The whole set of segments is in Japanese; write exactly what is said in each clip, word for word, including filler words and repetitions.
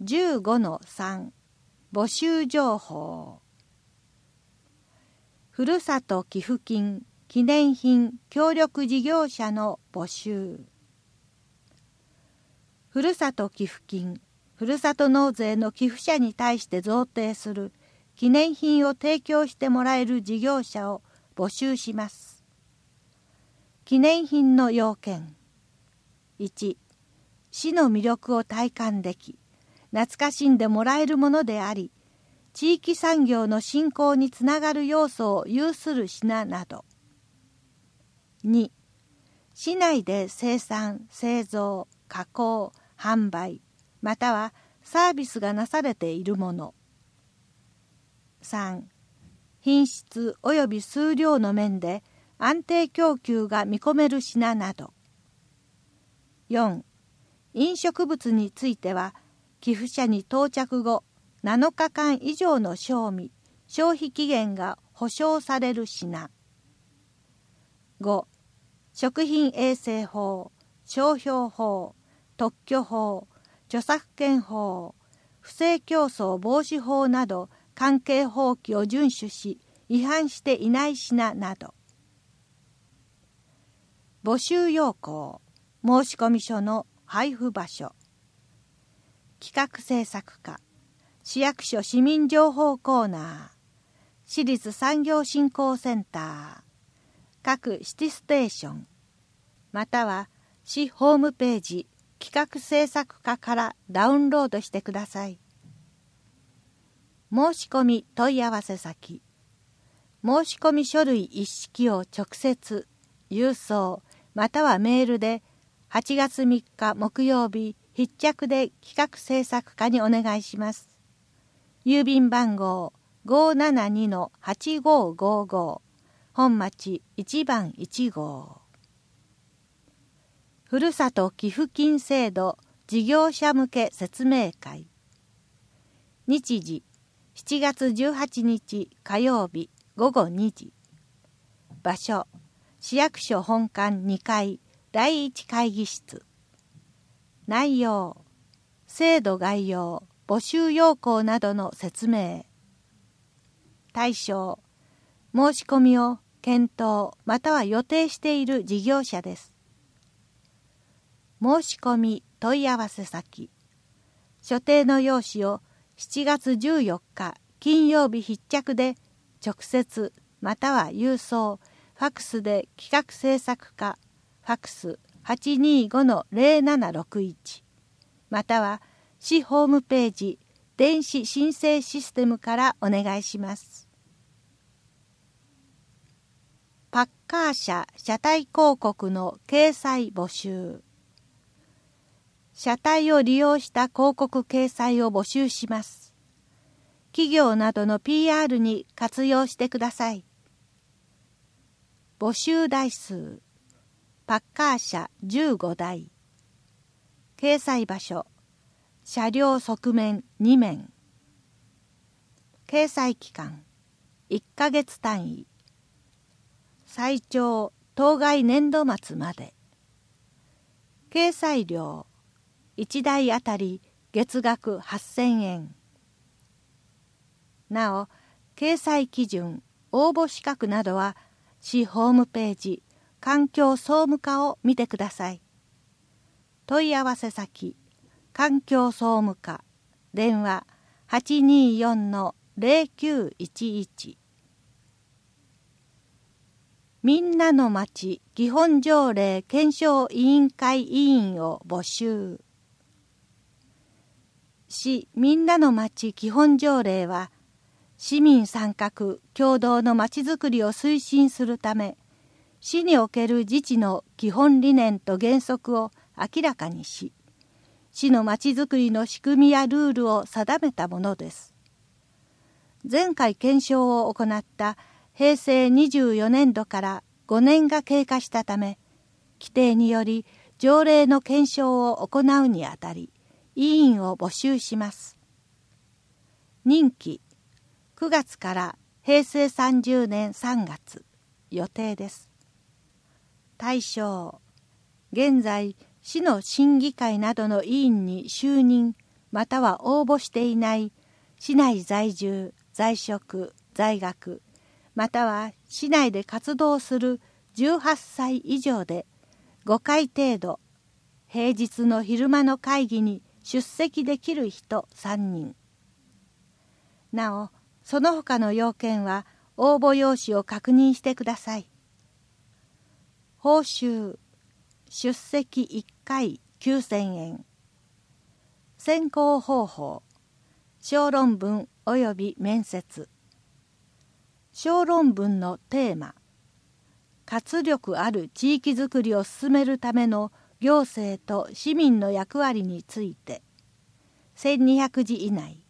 じゅうごのさん 募集情報。ふるさと寄付金記念品協力事業者の募集。ふるさと寄付金、ふるさと納税の寄付者に対して贈呈する記念品を提供してもらえる事業者を募集します。記念品の要件。いち、市の魅力を体感でき、懐かしんでもらえるものであり、地域産業の振興につながる要素を有する品など。に、市内で生産、製造、加工、販売、またはサービスがなされているもの。さん、品質及び数量の面で安定供給が見込める品など。よん、飲食物については寄付者に到着後なのかかん以上の賞味・消費期限が保証される品。ご、食品衛生法、商標法、特許法、著作権法、不正競争防止法など関係法規を遵守し違反していない品など。募集要項、申込書の配布場所。企画制作課、市役所市民情報コーナー、市立産業振興センター、各シティステーション、または市ホームページ企画制作課からダウンロードしてください。申し込み問い合わせ先。申し込み書類一式を直接、郵送、またはメールではちがつみっか木曜日必着で企画制作課にお願いします。郵便番号 ごーななにのはちごーごーごー 本町いちばんいちごう。ふるさと寄付金制度事業者向け説明会。日時しちがつじゅうはちにち火曜日ごごにじ。場所市役所本館にかいだいいち会議室。内容制度概要、募集要項などの説明。対象申し込みを検討または予定している事業者です。申し込み問い合わせ先。所定の用紙をしちがつじゅうよっか金曜日必着で直接または郵送、ファックスで企画制作課、ファックス はちにーごのぜろななろくいち または市ホームページ電子申請システムからお願いします。パッカー車車体広告の掲載募集。車体を利用した広告掲載を募集します。企業などの ピーアール に活用してください。募集台数パッカー車じゅうごだい。掲載場所車両側面にめん。掲載期間いっかげつ単位。最長当該年度末まで。掲載料いちだいあたり月額はっせんえん。なお掲載基準、応募資格などは市ホームページ環境総務課を見てください。問い合わせ先環境総務課、電話 はちにーよんのぜろきゅういちいち。みんなのまち基本条例検証委員会委員を募集。市みんなのまち基本条例は市民参画共同のまちづくりを推進するため、市における自治の基本理念と原則を明らかにし、市のまちづくりの仕組みやルールを定めたものです。前回検証を行ったへいせいにじゅうよねんどからごねんが経過したため、規定により条例の検証を行うにあたり、委員を募集します。任期くがつからへいせいさんじゅうねんさんがつ予定です。対象現在市の審議会などの委員に就任または応募していない市内在住、在職、在学、または市内で活動するじゅうはっさい以上でごかい程度、平日の昼間の会議に出席できる人さんにん。なお、その他の要件は応募用紙を確認してください。報酬、出席いっかいきゅうせんえん。選考方法、小論文および面接。小論文のテーマ、活力ある地域づくりを進めるための行政と市民の役割について、せんにひゃくじ以内。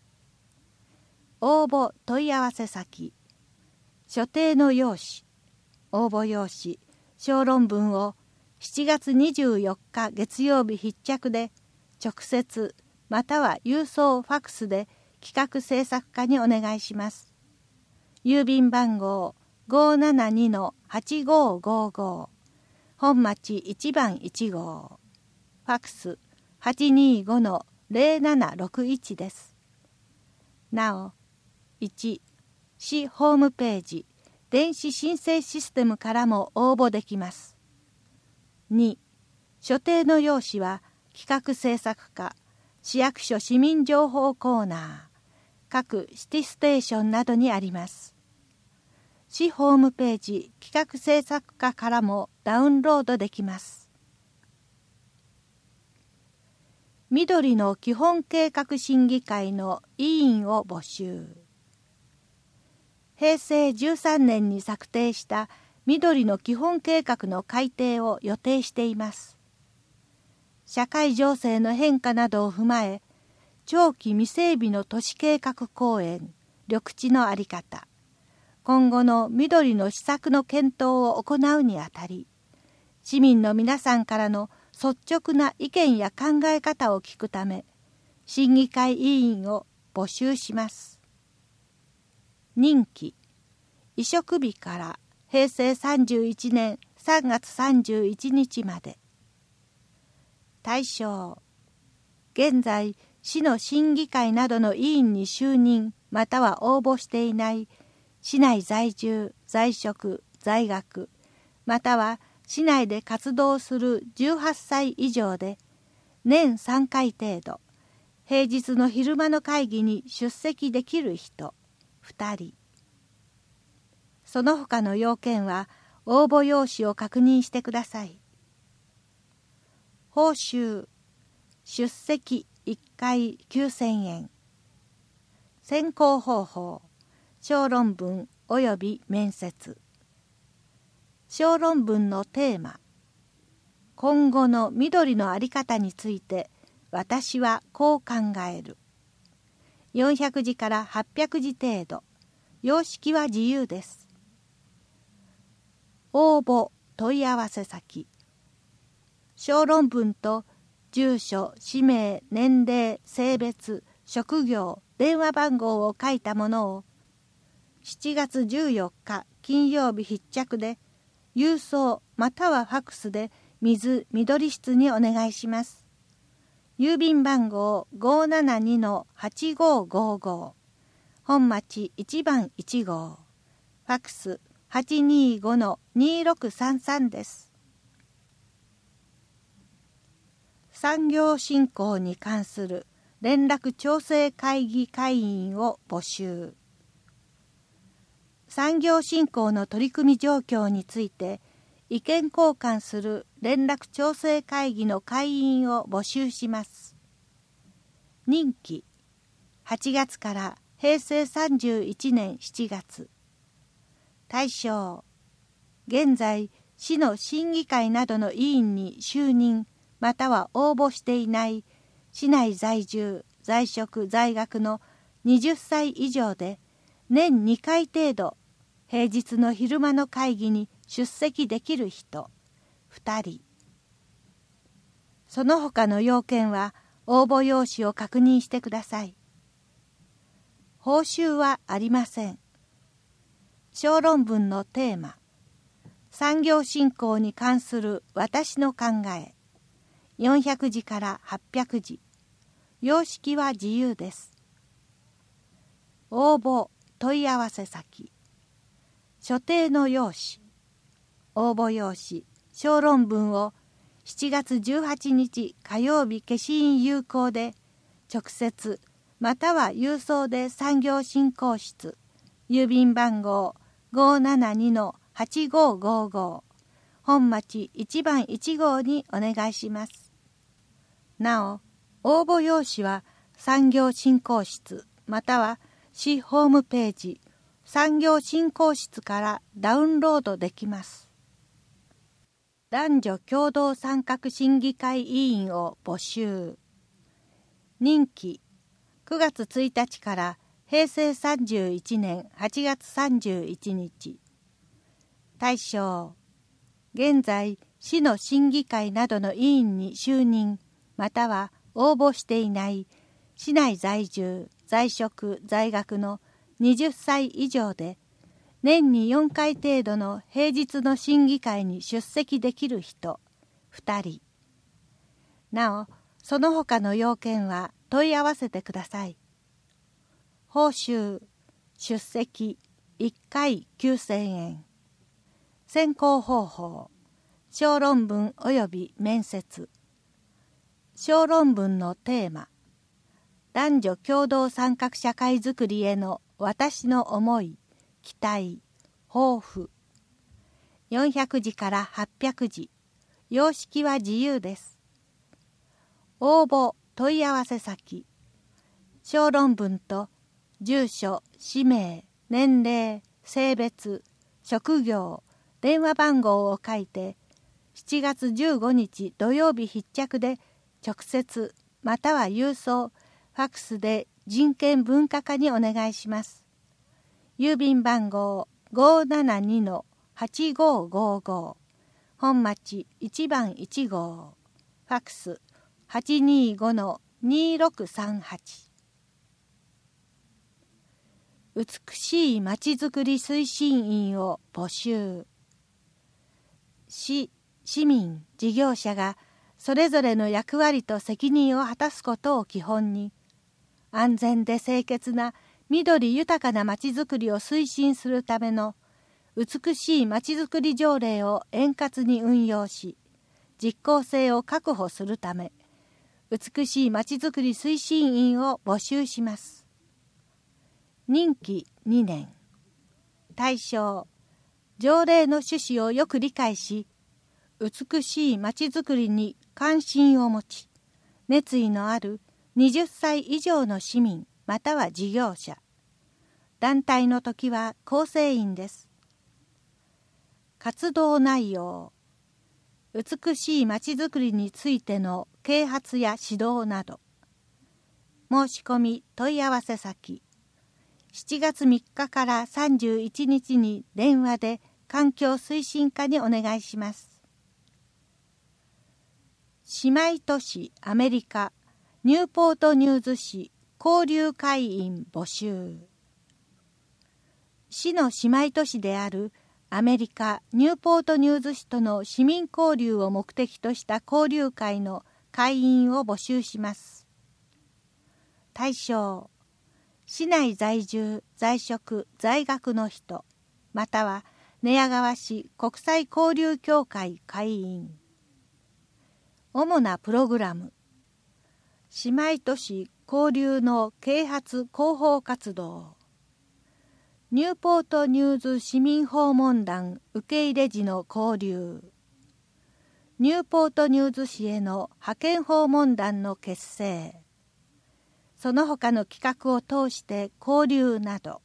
応募問い合わせ先、所定の用紙、応募用紙、小論文をしちがつにじゅうよっか月曜日必着で直接または郵送ファックスで企画制作課にお願いします。郵便番号 ごーななにのはちごーごーごー、本町いちばんいち号、ファックス はちにーごのぜろななろくいち です。なお、いち、市ホームページ電子申請システムからも応募できます。に、所定の用紙は企画制作課、市役所市民情報コーナー、各シティステーションなどにあります。市ホームページ企画制作課からもダウンロードできます。緑の基本計画審議会の委員を募集。へいせいじゅうさんねんに策定した緑の基本計画の改定を予定しています。社会情勢の変化などを踏まえ、長期未整備の都市計画公園、緑地の在り方、今後の緑の施策の検討を行うにあたり、市民の皆さんからの率直な意見や考え方を聞くため、審議会委員を募集します。任期、委嘱日からへいせいさんじゅういちねんさんがつさんじゅういちにちまで。対象、現在市の審議会などの委員に就任または応募していない市内在住、在職、在学、または市内で活動するじゅうはっさい以上で年さんかい程度、平日の昼間の会議に出席できる人ふたり。その他の要件は応募用紙を確認してください。報酬、出席いっかいきゅうせんえん。選考方法、小論文および面接。小論文のテーマ、今後の緑の在り方について私はこう考える。よんひゃくじからはっぴゃくじ程度、様式は自由です。応募問い合わせ先、小論文と住所、氏名、年齢、性別、職業、電話番号を書いたものをしちがつじゅうよっか金曜日必着で郵送またはファックスで水緑室にお願いします。郵便番号 ごーななにのはちごーごーごー、本町いちばんいち号、ファックス はちにーごのにーろくさんさん です。産業振興に関する連絡調整会議会員を募集。産業振興の取り組み状況について意見交換する連絡調整会議の会員を募集します。任期、はちがつからへいせいさんじゅういちねんしちがつ。対象、現在市の審議会などの委員に就任または応募していない市内在住、在職、在学のはたち以上で年にかい程度平日の昼間の会議に出席できる人ふたり。その他の要件は応募用紙を確認してください。報酬はありません。小論文のテーマ、産業振興に関する私の考え、よんひゃくじからはっぴゃくじ。 様式は自由です。応募問い合わせ先、所定の用紙、応募用紙、小論文をしちがつじゅうはちにち火曜日消印有効で直接または郵送で産業振興室、郵便番号 ごーななにのはちごーごーごー、本町いちばんいち号にお願いします。なお、応募用紙は産業振興室または市ホームページ産業振興室からダウンロードできます。男女共同参画審議会委員を募集。任期くがつついたちからへいせいさんじゅういちねんはちがつさんじゅういちにち。対象、現在市の審議会などの委員に就任または応募していない市内在住在職在学のはたち以上で年によんかい程度の平日の審議会に出席できる人ふたり。なおその他の要件は問い合わせてください。報酬出席いっかいきゅうせんえん。選考方法小論文及び面接。小論文のテーマ、男女共同参画社会づくりへの私の思い、期待、抱負。よんひゃくじからはっぴゃくじ。様式は自由です。応募問い合わせ先、小論文と住所、氏名、年齢、性別、職業、電話番号を書いてしちがつじゅうごにち土曜日必着で直接または郵送、ファックスで人権文化課にお願いします。郵便番号 ごーななにのはちごーごーごー、本町いちばんいち号、ファックスはちにーごのにーろくさんはち。美しいまちづくり推進員を募集。市、市民、事業者がそれぞれの役割と責任を果たすことを基本に、安全で清潔な緑豊かなまちづくりを推進するための美しいまちづくり条例を円滑に運用し、実効性を確保するため、美しいまちづくり推進員を募集します。任期にねん。対象、条例の趣旨をよく理解し、美しいまちづくりに関心を持ち、熱意のあるはたち以上の市民または事業者。団体の時は構成員です。活動内容、美しいまちづくりについての啓発や指導など。申し込み問い合わせ先、しちがつみっかからさんじゅういちにちに電話で環境推進課にお願いします。姉妹都市アメリカニューポートニューズ市交流会員募集。市の姉妹都市であるアメリカニューポートニューズ市との市民交流を目的とした交流会の会員を募集します。対象、市内在住在職在学の人または寝屋川市国際交流協会会員。主なプログラム、姉妹都市交流の啓発広報活動、ニューポートニューズ市民訪問団受け入れ時の交流、ニューポートニューズ市への派遣訪問団の結成、その他の企画を通して交流など。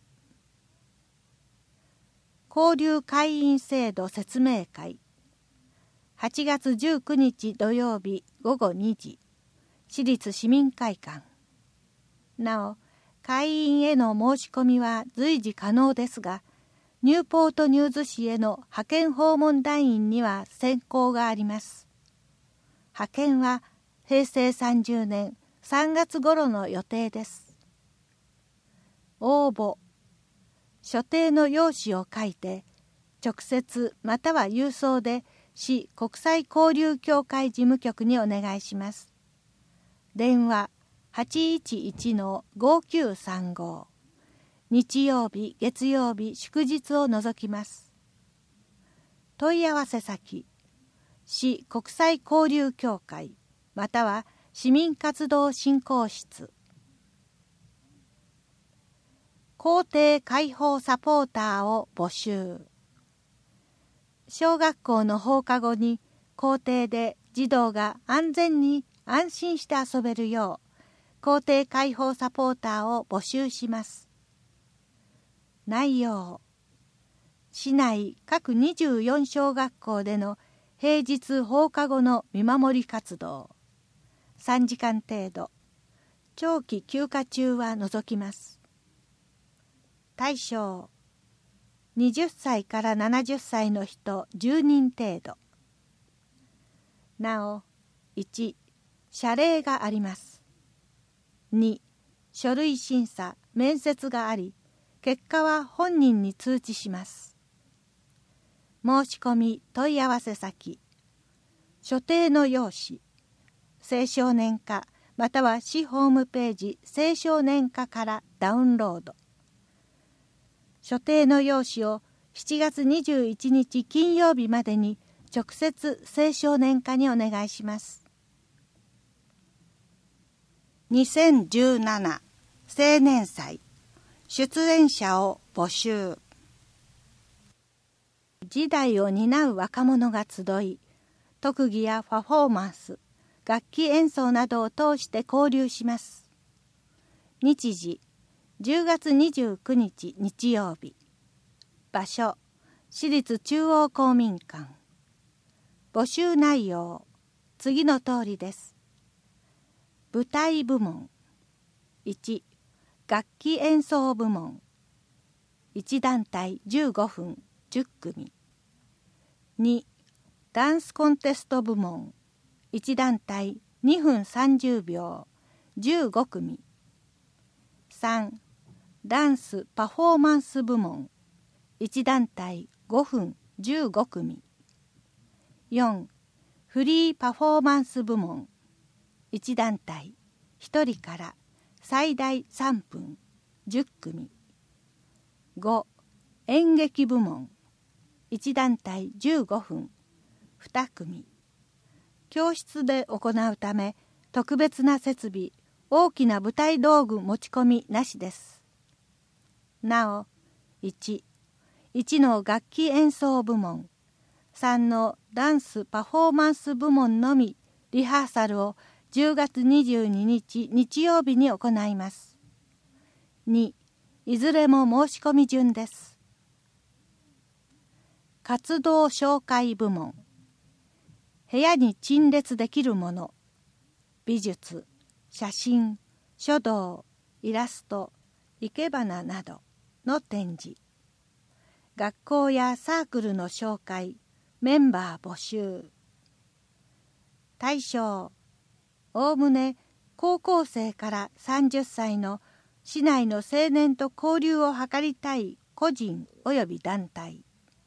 交流会員制度説明会、はちがつじゅうくにち土曜日ごごにじ、市立市民会館。なお、会員への申し込みは随時可能ですが、ニューポートニューズ市への派遣訪問団員には選考があります。派遣はへいせいさんじゅうねんさんがつ頃の予定です。応募、所定の用紙を書いて、直接または郵送で市国際交流協会事務局にお願いします。電話はちいちいちのごきゅうさんご。日曜日、月曜日、祝日を除きます。問い合わせ先、市国際交流協会または市民活動振興室。校庭開放サポーターを募集。小学校の放課後に校庭で児童が安全に安心して遊べるよう校庭開放サポーターを募集します。内容、市内各にじゅうよん小学校での平日放課後の見守り活動、さんじかん程度、長期休暇中は除きます。対象、はたちからななじゅっさいの人じゅうにん程度。なお、いち、謝礼があります。に、書類審査、面接があり、結果は本人に通知します。申し込み問い合わせ先、所定の用紙、青少年課または市ホームページ青少年課からダウンロード。所定の用紙をしちがつにじゅういちにち金曜日までに直接青少年課にお願いします。にせんじゅうなな青年祭出演者を募集。時代を担う若者が集い、特技やパフォーマンス、楽器演奏などを通して交流します。日時、じゅうがつにじゅうくにち日曜日。場所、市立中央公民館。募集内容、次の通りです。舞台部門。いち、楽器演奏部門。いち団体じゅうごふん、じゅっくみ。に、ダンスコンテスト部門。いち団体にふんさんじゅうびょう、じゅうごくみ。さん、ダンスパフォーマンス部門。いち団体ごふんじゅうごくみ。よん、フリーパフォーマンス部門。いち団体ひとりから最大さんぷんじゅっくみ。ご、演劇部門。いち団体じゅうごふんにくみ。教室で行うため特別な設備、大きな舞台道具持ち込みなしです。なお、いち、いちの楽器演奏部門、さんのダンスパフォーマンス部門のみリハーサルをじゅうがつにじゅうににち日曜日に行います。に、いずれも申し込み順です。活動紹介部門、部屋に陳列できるもの、美術、写真、書道、イラスト、生け花などの展示。学校やサークルの紹介、メンバー募集。対象、おおむね高校生からさんじゅっさいの市内の青年と交流を図りたい個人及び団体。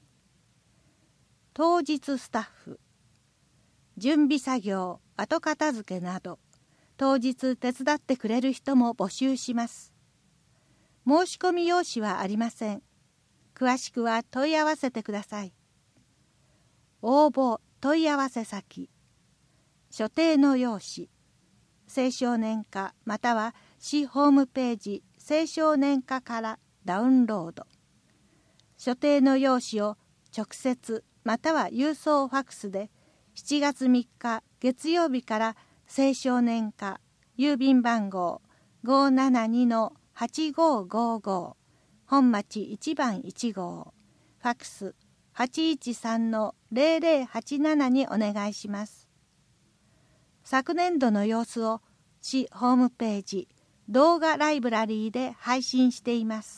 当日スタッフ、準備作業、後片付けなど、当日手伝ってくれる人も募集します。申し込み用紙はありません。詳しくは問い合わせてください。応募問い合わせ先、所定の用紙、青少年課または市ホームページ青少年課からダウンロード。所定の用紙を直接または郵送ファックスでしちがつみっか月曜日から青少年課郵便番号 ごーななにのはちごーごーごー 本町いちばんいちごう、ファックス はちいちさんのぜろぜろはちなな にお願いします。昨年度の様子を市ホームページ動画ライブラリーで配信しています。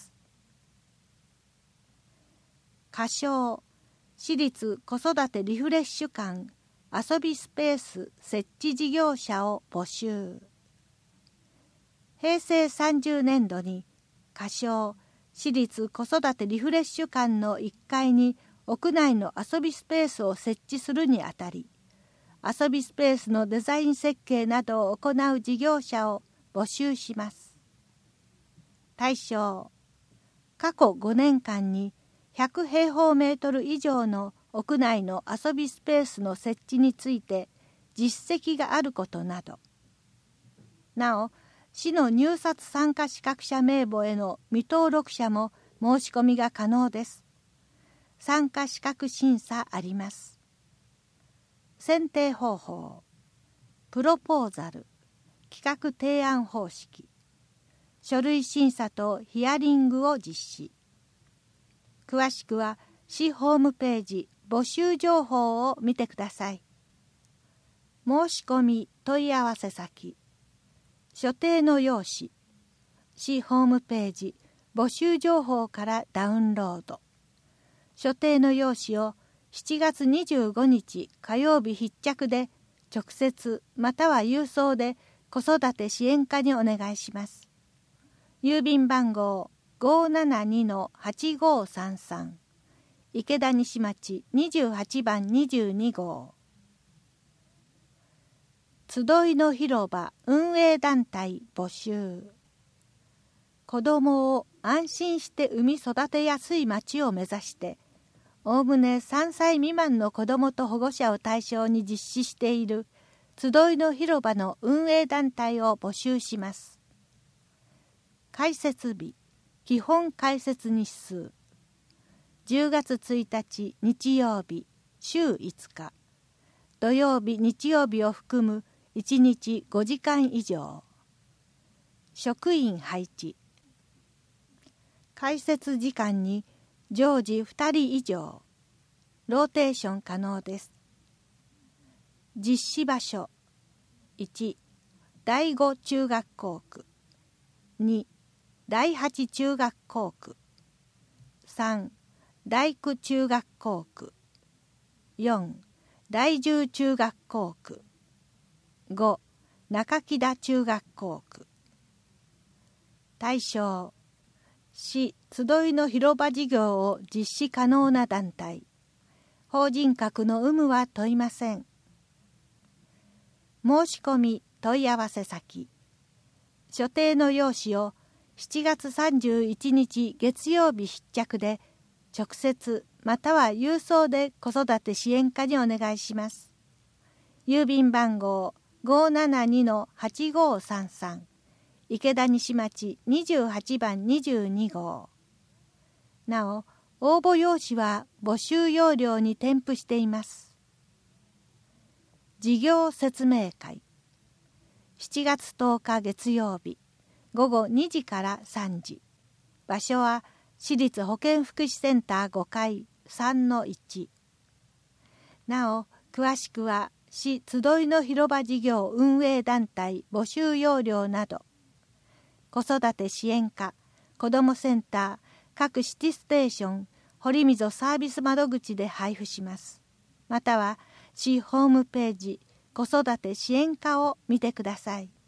仮称、市立子育てリフレッシュ館遊びスペース設置事業者を募集。へいせいさんじゅうねんどに仮称、市立子育てリフレッシュ館のいっかいに屋内の遊びスペースを設置するにあたり、遊びスペースのデザイン設計などを行う事業者を募集します。対象、過去ごねんかんにひゃくへいほうメートル以上の屋内の遊びスペースの設置について実績があることなど。なお、市の入札参加資格者名簿への未登録者も申し込みが可能です。参加資格審査あります。選定方法、プロポーザル、企画提案方式、書類審査とヒアリングを実施。詳しくは市ホームページ募集情報を見てください。申し込み問い合わせ先、所定の用紙、市ホームページ募集情報からダウンロード。所定の用紙をしちがつにじゅうごにち火曜日必着で直接または郵送で子育て支援課にお願いします。郵便番号 ごーななにのはちごーさんさん 池田西町にじゅうはちばんにじゅうにごう。集いの広場運営団体募集。子どもを安心して産み育てやすい町を目指しておおむねさんさい未満の子どもと保護者を対象に実施している集いの広場の運営団体を募集します。開設日、基本開設日数、じゅうがつついたち日曜日、週いつか、土曜日日曜日を含むいちにちごじかん以上。職員配置、開設時間に常時ふたり以上、ローテーション可能です。実施場所、いち、だいご中学校区、に、だいはち中学校区、さん、だいきゅう中学校区、よん、だいじゅう中学校区、ご、中木田中学校区。対象、市集いの広場事業を実施可能な団体。法人格の有無は問いません。申し込み問い合わせ先、所定の用紙をしちがつさんじゅういちにち月曜日必着で直接または郵送で子育て支援課にお願いします。郵便番号 ごーななにのはちごーさんさん 池田西町にじゅうはちばんにじゅうにごう。なお、応募用紙は募集要領に添付しています。事業説明会、しちがつとおか月曜日ごごにじからさんじ。場所は市立保健福祉センターごかい さんのいち。なお、詳しくは市集いの広場事業運営団体募集要領など、子育て支援課、子どもセンター、各シティステーション、堀溝サービス窓口で配布します。または市ホームページ子育て支援課を見てください。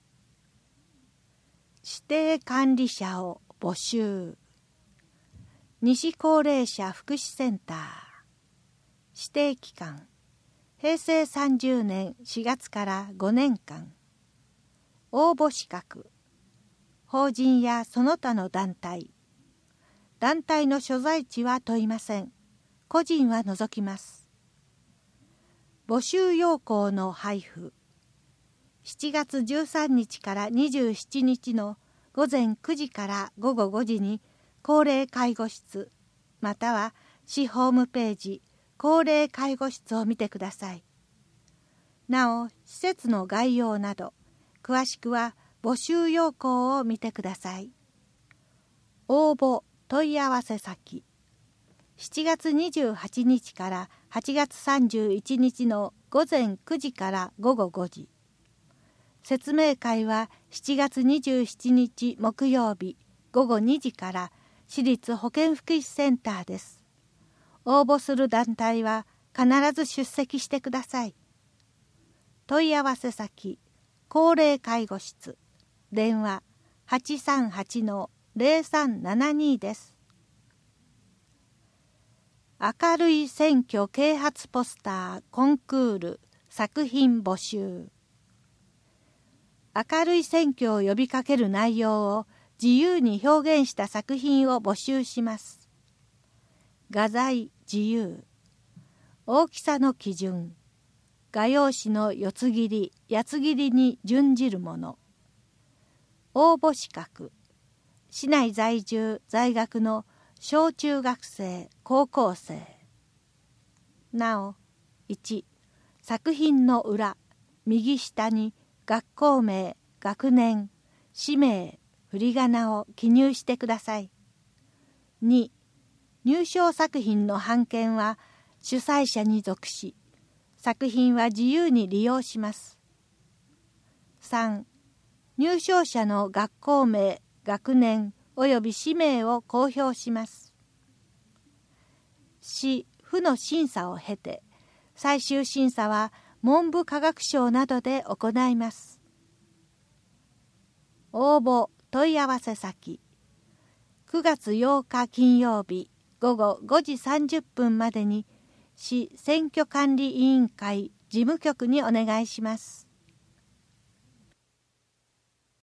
指定管理者を募集。西高齢者福祉センター。指定期間、へいせいさんじゅうねんしがつからごねんかん。応募資格、法人やその他の団体。団体の所在地は問いません。個人は除きます。募集要項の配布。しちがつじゅうさんにちからにじゅうしちにちのごぜんくじからごごごじに高齢介護室または市ホームページ高齢介護室を見てください。なお、施設の概要など詳しくは募集要項を見てください。応募問い合わせ先、しちがつにじゅうはちにちからはちがつさんじゅういちにちのごぜんくじからごごごじ。説明会はしちがつにじゅうしちにち木曜日ごごにじから市立保健福祉センターです。応募する団体は必ず出席してください。問い合わせ先、高齢介護室、電話 はちさんはちのぜろさんななに です。明るい選挙啓発ポスターコンクール作品募集。 明るい選挙を呼びかける内容を自由に表現した作品を募集します。画材自由。大きさの基準。画用紙の四つ切り、八つ切りに準じるもの。応募資格。市内在住在学の小中学生、高校生。なお、いち、作品の裏、右下に学校名、学年、氏名、振り仮名を記入してください。に、入賞作品の版権は主催者に属し、作品は自由に利用します。さん、入賞者の学校名、学年および氏名を公表します。市、府の審査を経て、最終審査は文部科学省などで行います。応募問い合わせ先、くがつようか金曜日ごごごじさんじゅっぷんまでに市選挙管理委員会事務局にお願いします。